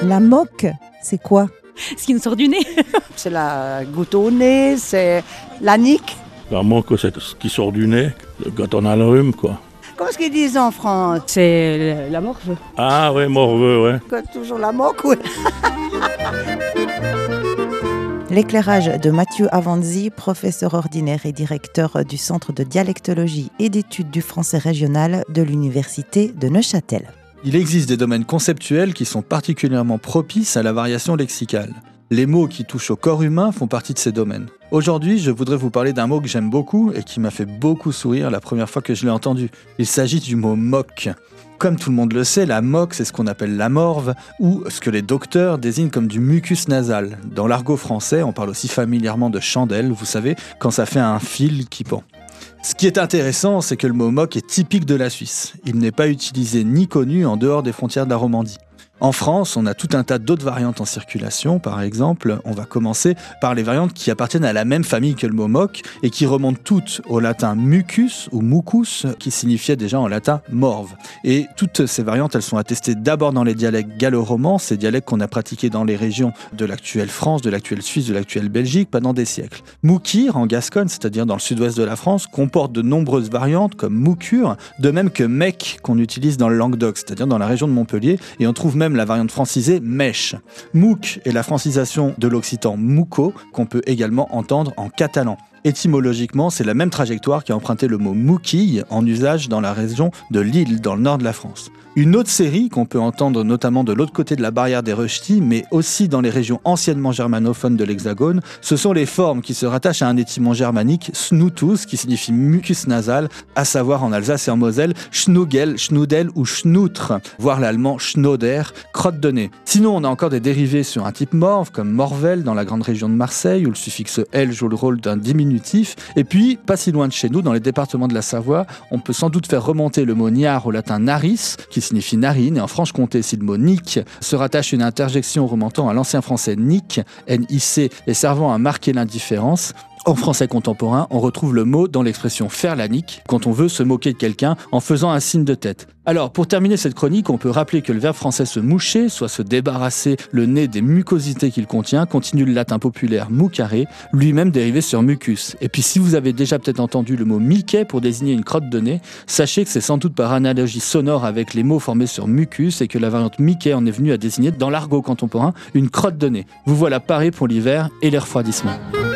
La moque, c'est quoi? Ce qui nous sort du nez. C'est la goutte au nez, c'est la nique. La moque, c'est ce qui sort du nez quand on a le rhume, quoi. Comment est-ce qu'ils disent en France? C'est la morve. Ah oui, morveux, ouais. Toujours la moque, oui. L'éclairage de Mathieu Avanzi, professeur ordinaire et directeur du Centre de dialectologie et d'études du français régional de l'Université de Neuchâtel. Il existe des domaines conceptuels qui sont particulièrement propices à la variation lexicale. Les mots qui touchent au corps humain font partie de ces domaines. Aujourd'hui, je voudrais vous parler d'un mot que j'aime beaucoup et qui m'a fait beaucoup sourire la première fois que je l'ai entendu. Il s'agit du mot moque. Comme tout le monde le sait, la moque, c'est ce qu'on appelle la morve ou ce que les docteurs désignent comme du mucus nasal. Dans l'argot français, on parle aussi familièrement de chandelle, vous savez, quand ça fait un fil qui pend. Ce qui est intéressant, c'est que le mot moque est typique de la Suisse. Il n'est pas utilisé ni connu en dehors des frontières de la Romandie. En France, on a tout un tas d'autres variantes en circulation. Par exemple, on va commencer par les variantes qui appartiennent à la même famille que le mot moque et qui remontent toutes au latin mucus ou mucus, qui signifiait déjà en latin morve. Et toutes ces variantes, elles sont attestées d'abord dans les dialectes gallo-romans, ces dialectes qu'on a pratiqués dans les régions de l'actuelle France, de l'actuelle Suisse, de l'actuelle Belgique pendant des siècles. Moukir, en Gascogne, c'est-à-dire dans le sud-ouest de la France, comporte de nombreuses variantes comme moucure, de même que mec qu'on utilise dans le Languedoc, c'est-à-dire dans la région de Montpellier, et on trouve même la variante francisée mèche. Mouk est la francisation de l'occitan mouko qu'on peut également entendre en catalan. Étymologiquement, c'est la même trajectoire qui a emprunté le mot mouquille en usage dans la région de Lille, dans le nord de la France. Une autre série qu'on peut entendre notamment de l'autre côté de la barrière des Rösti, mais aussi dans les régions anciennement germanophones de l'Hexagone, ce sont les formes qui se rattachent à un étymon germanique, snutus, qui signifie mucus nasal, à savoir en Alsace et en Moselle, schnugel, schnudel ou schnoutre, voire l'allemand schnoder, crotte de nez. Sinon, on a encore des dérivés sur un type morve, comme morvel dans la grande région de Marseille, où le suffixe el joue le rôle d'un diminutif. Et puis, pas si loin de chez nous, dans les départements de la Savoie, on peut sans doute faire remonter le mot niard au latin naris, qui signifie narine, et en Franche-Comté, si le mot nick se rattache à une interjection remontant à l'ancien français nick, N-I-C, et servant à marquer l'indifférence, en français contemporain, on retrouve le mot dans l'expression faire la nique, quand on veut se moquer de quelqu'un en faisant un signe de tête. Alors, pour terminer cette chronique, on peut rappeler que le verbe français se moucher, soit se débarrasser le nez des mucosités qu'il contient, continue le latin populaire mucare, lui-même dérivé sur mucus. Et puis si vous avez déjà peut-être entendu le mot miquet pour désigner une crotte de nez, sachez que c'est sans doute par analogie sonore avec les mots formés sur mucus et que la variante miquet en est venue à désigner dans l'argot contemporain une crotte de nez. Vous voilà paré pour l'hiver et les refroidissements.